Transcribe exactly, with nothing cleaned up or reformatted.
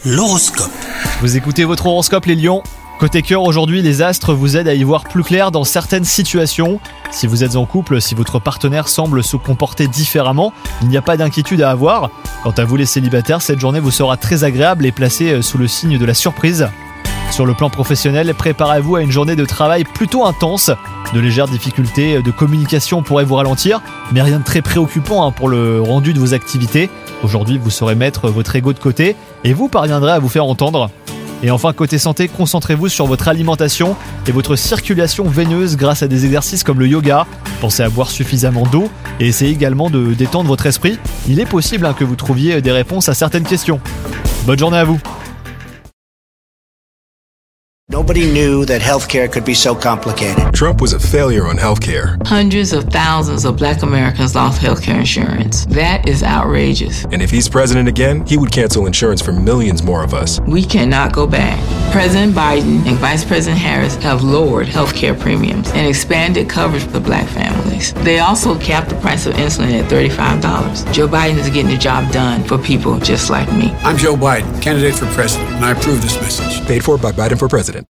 L'horoscope. Vous écoutez votre horoscope les lions. Côté cœur, aujourd'hui, les astres vous aident à y voir plus clair dans certaines situations. Si vous êtes en couple, si votre partenaire semble se comporter différemment, il n'y a pas d'inquiétude à avoir. Quant à vous les célibataires, cette journée vous sera très agréable et placée sous le signe de la surprise. Sur le plan professionnel, préparez-vous à une journée de travail plutôt intense. De légères difficultés de communication pourraient vous ralentir, mais rien de très préoccupant hein, pour le rendu de vos activités. Aujourd'hui, vous saurez mettre votre ego de côté et vous parviendrez à vous faire entendre. Et enfin, côté santé, concentrez-vous sur votre alimentation et votre circulation veineuse grâce à des exercices comme le yoga. Pensez à boire suffisamment d'eau et essayez également de détendre votre esprit. Il est possible hein, que vous trouviez des réponses à certaines questions. Bonne journée à vous. Nobody knew that healthcare could be so complicated. Trump was a failure on healthcare. Hundreds of thousands of black Americans lost healthcare insurance. That is outrageous. And if he's president again, he would cancel insurance for millions more of us. We cannot go back. President Biden and Vice President Harris have lowered healthcare premiums and expanded coverage for black families. They also capped the price of insulin at thirty-five dollars. Joe Biden is getting the job done for people just like me. I'm Joe Biden, candidate for president, and I approve this message. Paid for by Biden for president.